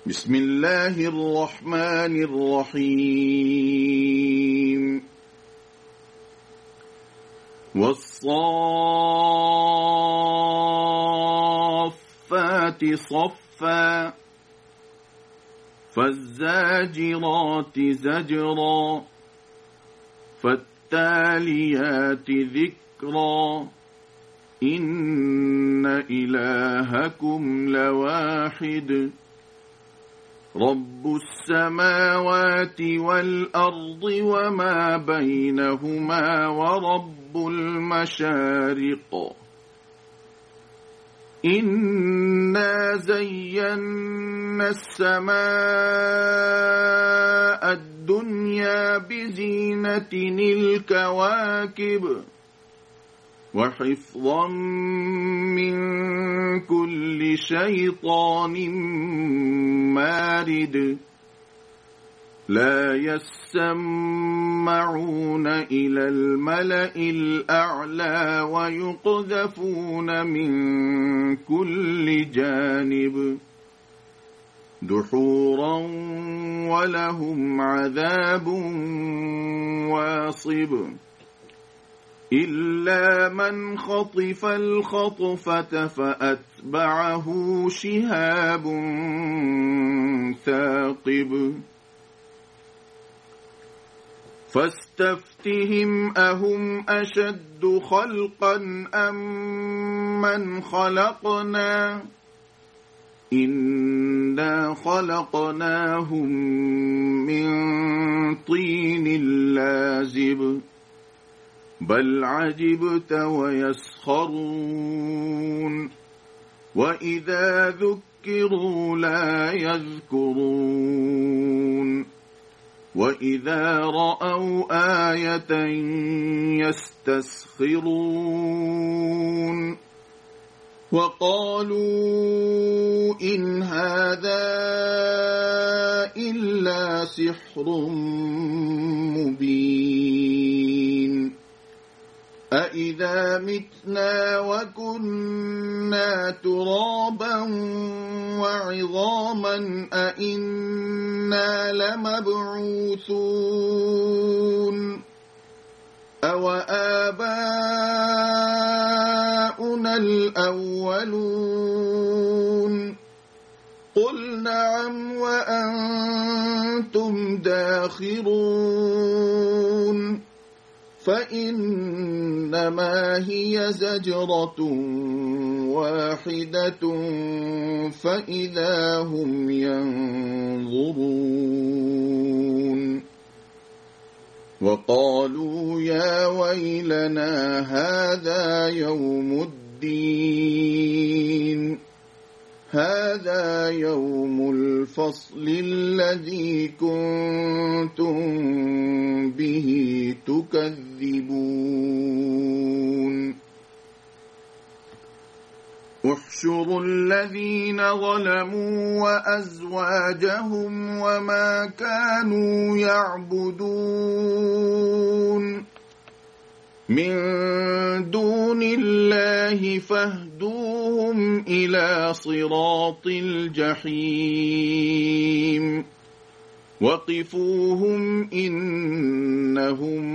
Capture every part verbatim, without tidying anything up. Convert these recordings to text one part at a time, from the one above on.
بسم الله الرحمن الرحيم والصافات صفا فالزاجرات زجرا فالتاليات ذكرا إن إلهكم لواحد رب السماوات والأرض وما بينهما ورب المشارق إنا زينا السماء الدنيا بزينة الكواكب وحفظا من كل شيطان مارد لا يسمعون إلى الملأ الأعلى ويقذفون من كل جانب دحورا ولهم عذاب واصب إلا من خطف الخطفة فأتبعه شهاب ثاقب فاستفتهم أهم أشد خلقا أم من خلقنا إنا خلقناهم من طين لازب بل عجبت ويسخرون وإذا ذكروا لا يذكرون وإذا رأوا آية يستسخرون وقالوا إن هذا إلا سحر مبين أإذا متنا وكنا ترابا وعظاما أإنا لمبعوثون أو آباؤنا الأولون قل نعم وأنتم داخرون فإنما هي زجرة واحدة فإذا هم ينظرون وقالوا يا ويلنا هذا يوم الدين هذا يوم الفصل الذي كنتم به تكذبون احشروا الذين ظلموا وأزواجهم وما كانوا يعبدون من دون الله فاهدوهم إلى صراط الجحيم وقفوهم إنهم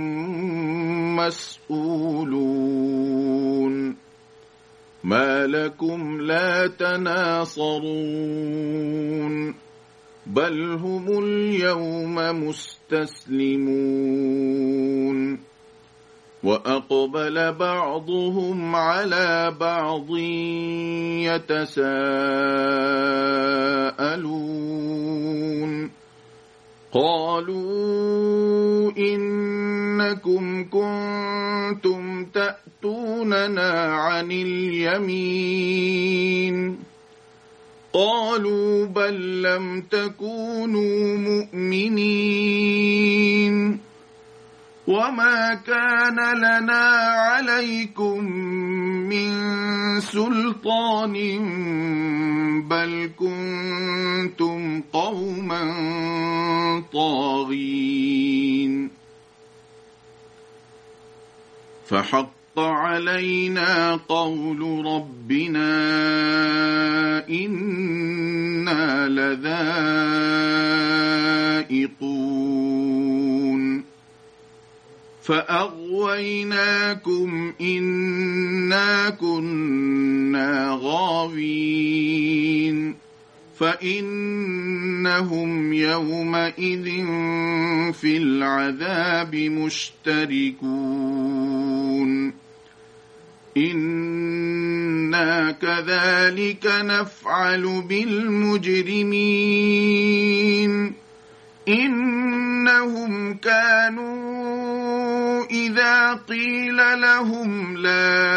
مسؤولون ما لكم لا تناصرون بل هم اليوم مستسلمون وأقبل بعضهم على بعض يتساءلون قالوا إنكم كنتم تأتوننا عن اليمين قالوا بل لم تكونوا مؤمنين وما كان لنا عليكم من سلطان بل كنتم قوما طاغين فحق علينا قول ربنا إنا لذائقون فأغويناكم إنا كنا غاوين فإنهم يومئذ في العذاب مشتركون إنا كذلك نفعل بالمجرمين إنهم كانوا إذا قيل لهم لا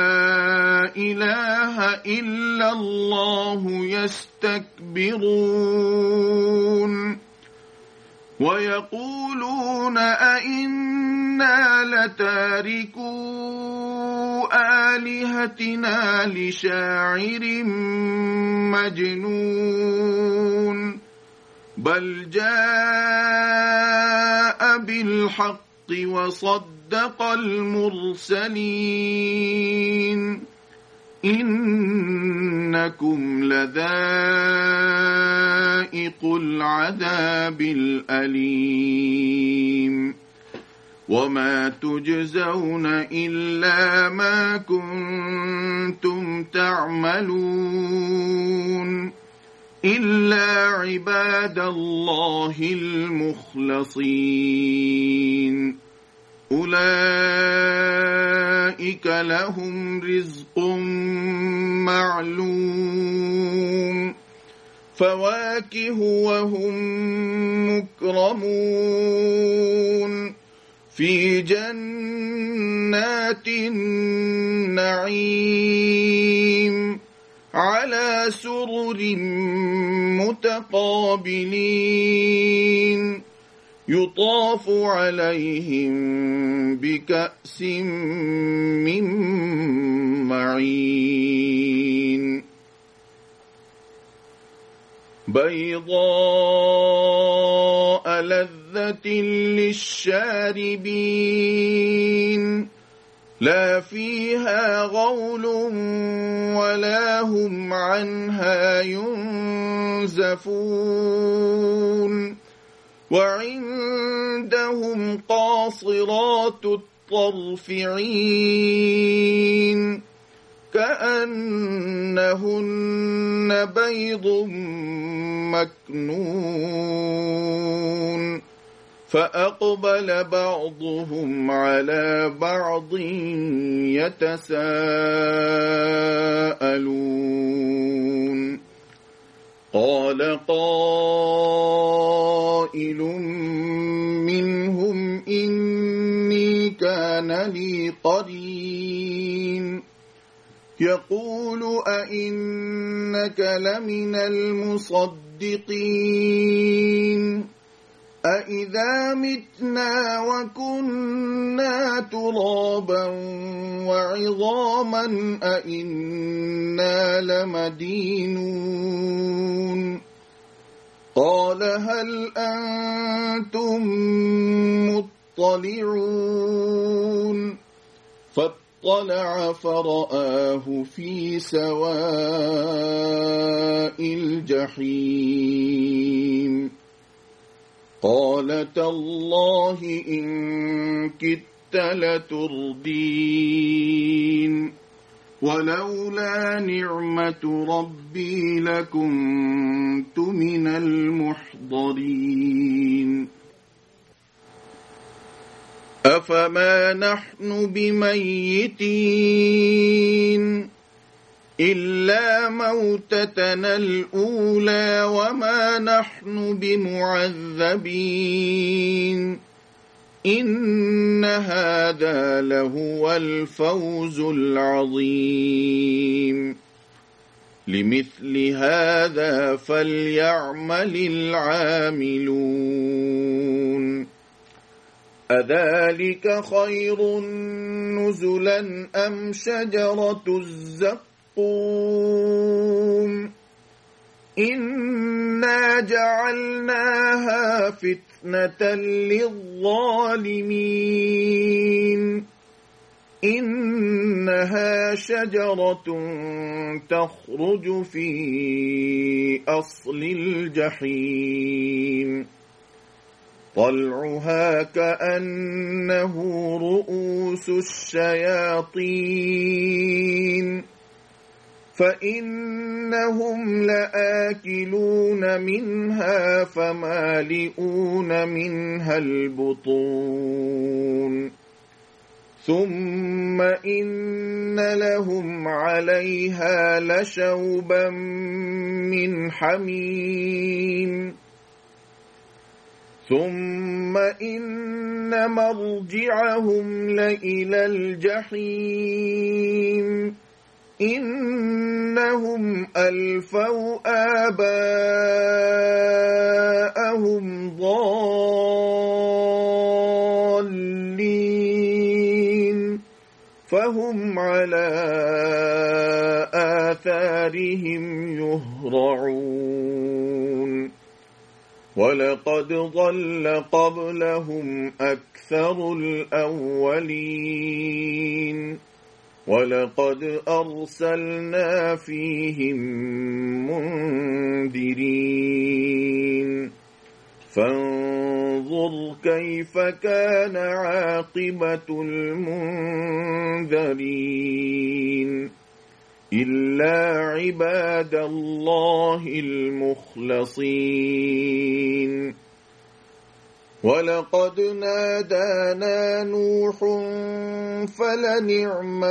إله إلا الله يستكبرون ويقولون أئنا لتاركو آلهتنا لشاعر مجنون بل جاء بالحق وصدق المرسلين إنكم لذائق العذاب الأليم وما تجزون إلا ما كنتم تعملون إلا عباد الله المخلصين أولئك لهم رزق معلوم فواكه وهم مكرمون في جنات النعيم على سرر متقابلين يطاف عليهم بكأس من معين بيضاء لذة للشاربين لا فيها غول ولا هم عنها ينزفون وعندهم قاصرات الطرف عين كأنهن بيض مكنون فأقبل بعضهم على بعض يتساءلون قال قائل منهم إني كان لي قرين يقول أئنك لمن المصدقين أإذا متنا وكنا ترابا وعظاما أإنا لمدينون قال هل أنتم مطلعون فاطلع فرآه في سواء الجحيم قال تالله إن كدت لتردين ولولا نعمة ربي لكنت من المحضرين أفما نحن بميتين إلا موتتنا الأولى وما نحن بمعذبين إن هذا لهو الفوز العظيم لمثل هذا فليعمل العاملون أذلك خير نزلا أم شجرة الزقوم إنا جعلناها فتنة للظالمين إنها شجرة تخرج في أصل الجحيم طلعها كأنه رؤوس الشياطين فإنهم لآكلون منها فمالئون منها البطون ثم إن لهم عليها لشوبا من حميم ثم إن مرجعهم لإلى الجحيم إنهم ألفوا آباءهم ضالين فهم على آثارهم يهرعون ولقد ضل قبلهم أكثر الأولين ولقد أرسلنا فيهم منذرين فانظر كيف كان عاقبة المنذرين إلا عباد الله المخلصين ولقد نادانا نوح فلنعم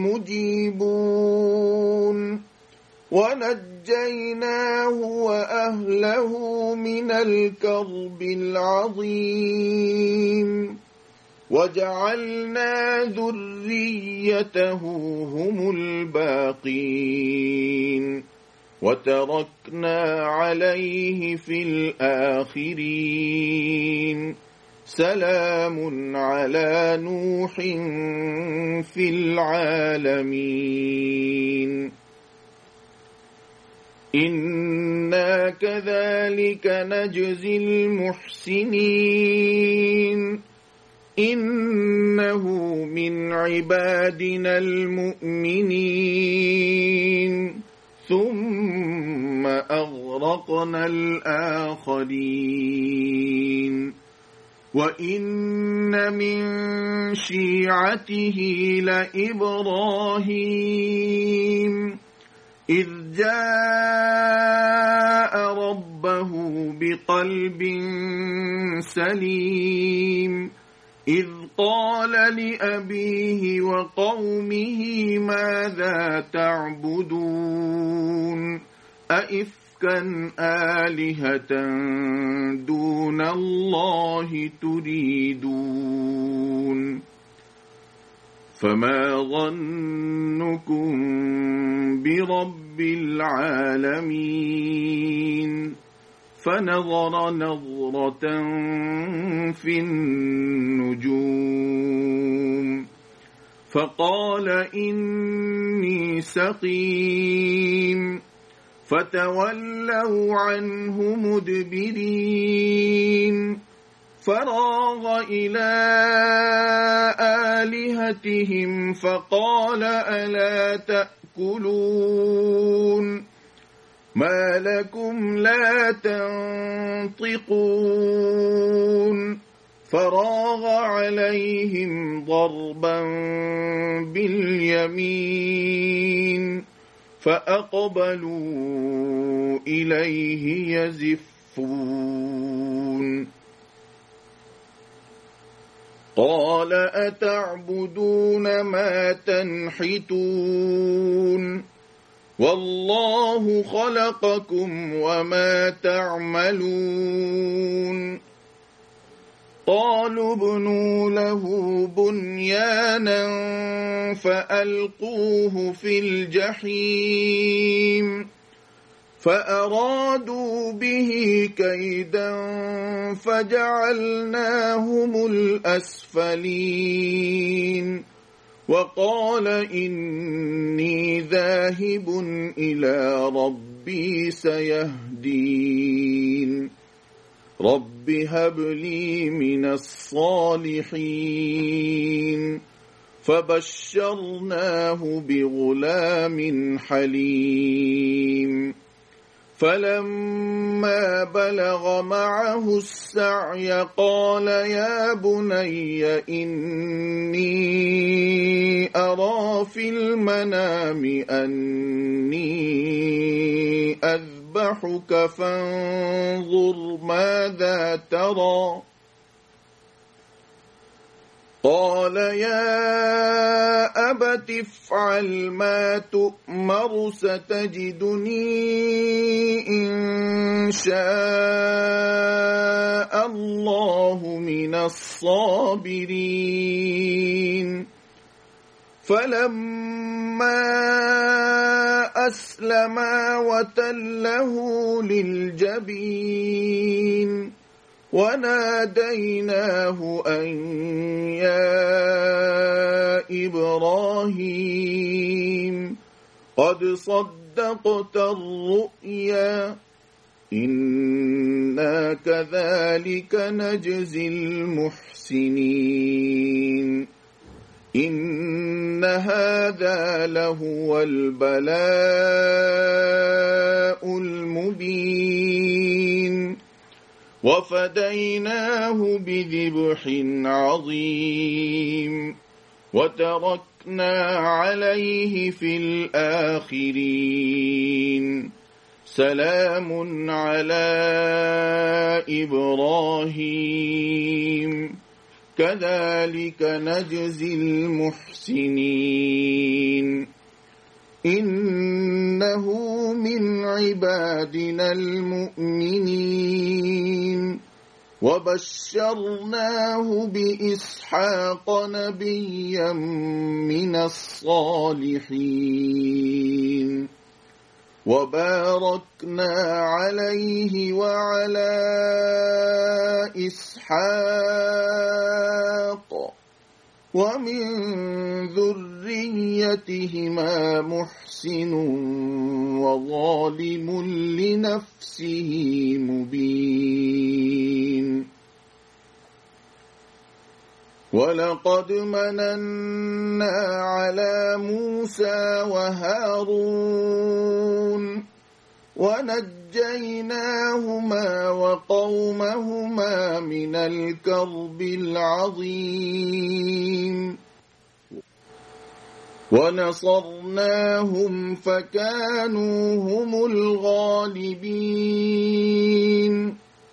المجيبون ونجيناه وأهله من الكرب العظيم وجعلنا ذريته هم الباقين وتركنا عليه في الآخرين سلام على نوح في العالمين إنا كذلك نجزي المحسنين إنه من عبادنا المؤمنين ثم أغرقنا الآخرين وإن من شيعته لإبراهيم إذ جاء ربه بقلب سليم إذ قال لأبيه وقومه ماذا تعبدون أئفكا آلهة دون الله تريدون فما ظنكم برب العالمين فنظر نظرة في النجوم فقال إني سقيم فتولوا عنه مدبرين فراغ إلى آلهتهم فقال ألا تأكلون ما لكم لا تنطقون فراغ عليهم ضربا باليمين فأقبلوا إليه يزفون قال أتعبدون ما تنحتون والله خلقكم وما تعملون قالوا ابنوا له بنيانا فألقوه في الجحيم فأرادوا به كيدا فجعلناهم الأسفلين وقال إني ذاهب إلى ربي سيهدين رب هب لي من الصالحين فبشرناه بغلام حليم فلما بلغ معه السعي قال يا بني إني أرى في المنام أني أذبحك فانظر ماذا ترى قال يا أبت افعل ما تؤمر ستجدني إن شاء الله من الصابرين فلما أسلما وتله للجبين وناديناه أن يا إبراهيم قد صدقت الرؤيا إنا كذلك نجزي المحسنين إن هذا لهو البلاء المبين وفديناه بذبح عظيم وتركنا عليه في الآخرين سلام على إبراهيم كذلك نجزي المحسنين إنه من عبادنا المؤمنين وبشرناه بإسحاق نبيا من الصالحين وباركنا عليه وعلى إسحاق ومن ذريتهما محسن وظالم لنفسه مبين ولقد مننا على موسى وهارون ونجيناهما وقومهما من الكرب العظيم ونصرناهم فكانوا هم الغالبين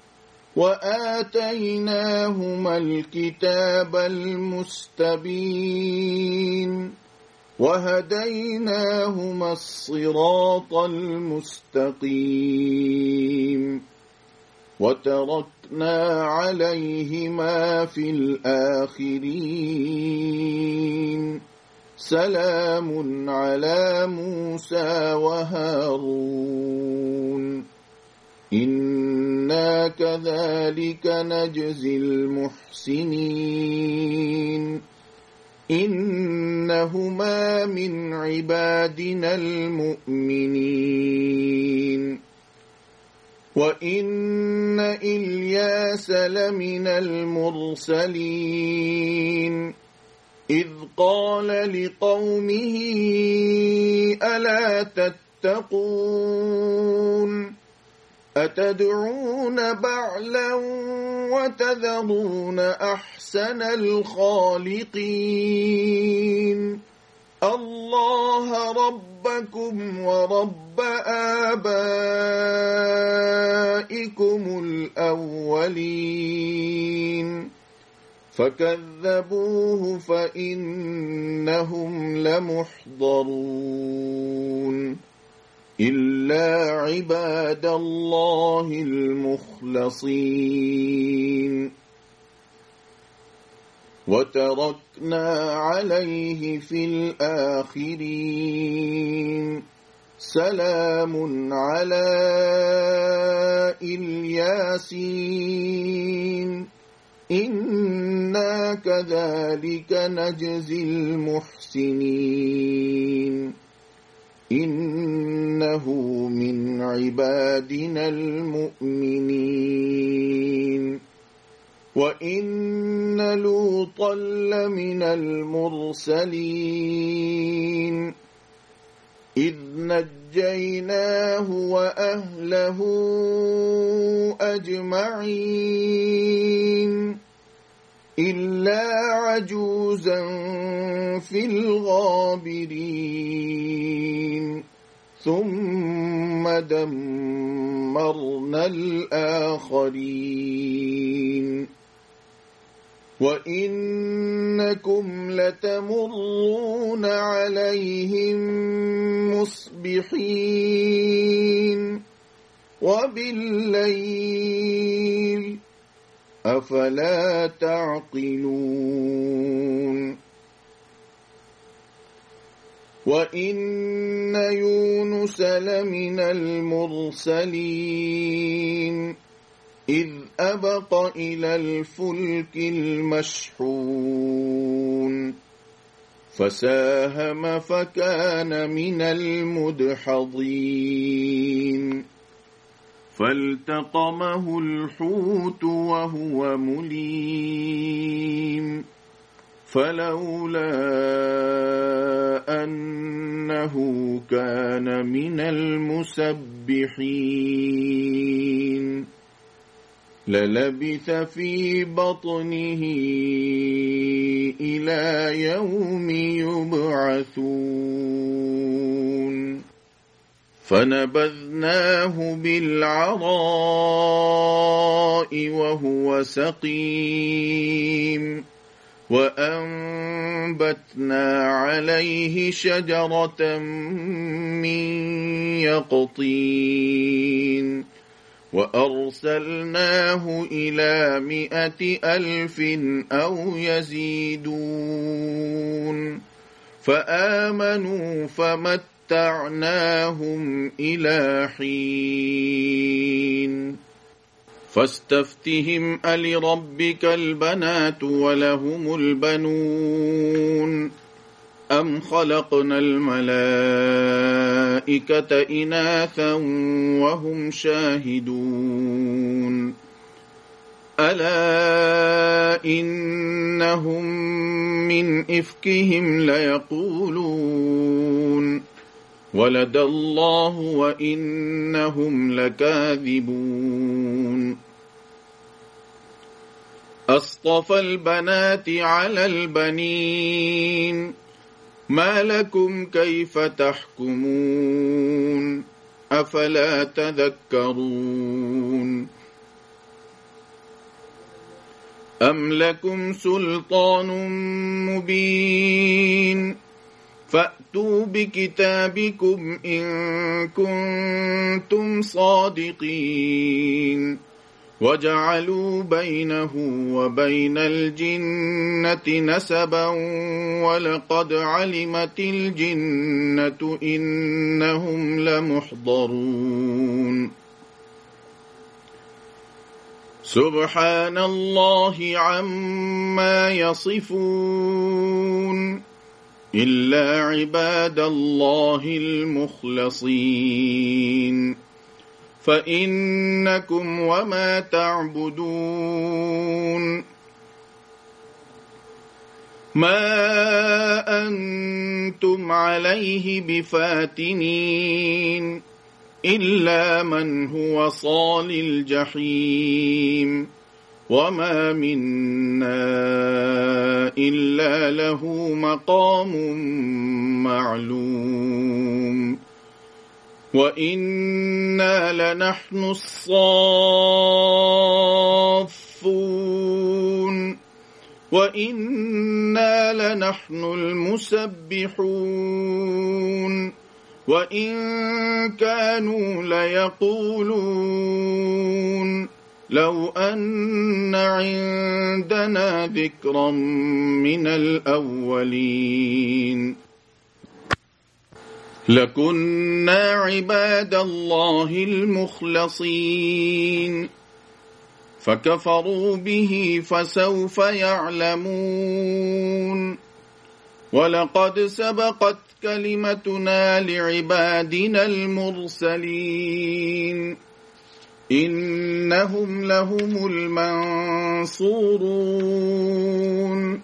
وآتيناهما الكتاب المستبين وهديناهما الصراط المستقيم وتركنا عليهما في الآخرين سلام على موسى وهارون إنا كذلك نجزي المحسنين إنهما من عبادنا المؤمنين وإن إلياس لمن المرسلين إذ قال لقومه ألا تتقون أتدعون بعلا وتذرون أحسن الخالقين الله ربكم ورب آبائكم الأولين فكذبوه فإنهم لمحضرون إلا عباد الله المخلصين وتركنا عليه في الآخرين سلام على الياسين إنا كذلك نجزي المحسنين إنه من عبادنا المؤمنين وإن لوطا لمن المرسلين إذ نجيناه وأهله أجمعين إلا عجوزا في الغابرين ثم دمرنا الآخرين وإنكم لتمرون عليهم مصبحين وبالليل أفلا تعقلون وإن يونس لمن المرسلين إذ أبق إلى الفلك المشحون فساهم فكان من المدحضين فالتقمه الحوت وهو مليم فلولا أنه كان من المسبحين للبث في بطنه إلى يوم يبعثون فنبذناه بالعراء وهو سقيم وأنبتنا عليه شجرة من يقطين وأرسلناه إلى مائة ألف أو يزيدون فآمنوا فمتعناهم إلى حين فاستفتهم ألربك البنات ولهم البنون أم خلقنا الملائكة إناثا وهم شاهدون ألا إنهم من إفكهم ليقولون ولد الله وإنهم لكاذبون أصطفى البنات على البنين ما لكم كيف تحكمون أفلا تذكرون أم لكم سلطان مبين فأتوا بكتابكم إن كنتم صادقين وجعلوا بينه وبين الجنة نسبا ولقد علمت الجنة إنهم لمحضرون سبحان الله عما يصفون إلا عباد الله المخلصين فإنكم وما تعبدون ما أنتم عليه بفاتنين إلا من هو صال الجحيم وما منا إلا له مقام معلوم وإنا لنحن الصافون وإنا لنحن المسبحون وإن كانوا ليقولون لو أن عندنا ذكرا من الأولين لكنا عباد الله المخلصين فكفروا به فسوف يعلمون ولقد سبقت كلمتنا لعبادنا المرسلين إنهم لهم المنصورون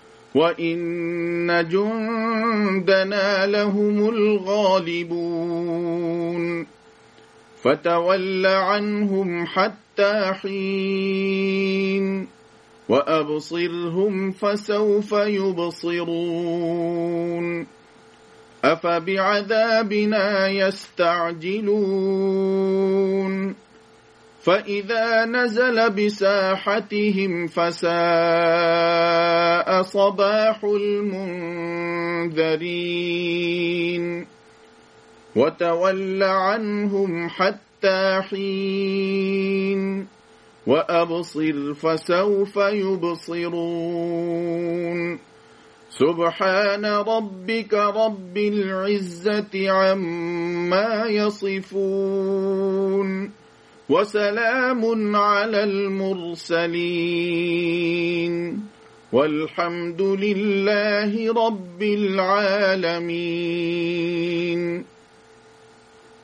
وإن جندنا لهم الغالبون فتول عنهم حتى حين وأبصرهم فسوف يبصرون أفبعذابنا يستعجلون فإذا نزل بساحتهم فساء صباح المنذرين وتول عنهم حتى حين وأبصر فسوف يبصرون سبحان ربك رب العزة عما يصفون وسلام على المرسلين والحمد لله رب العالمين.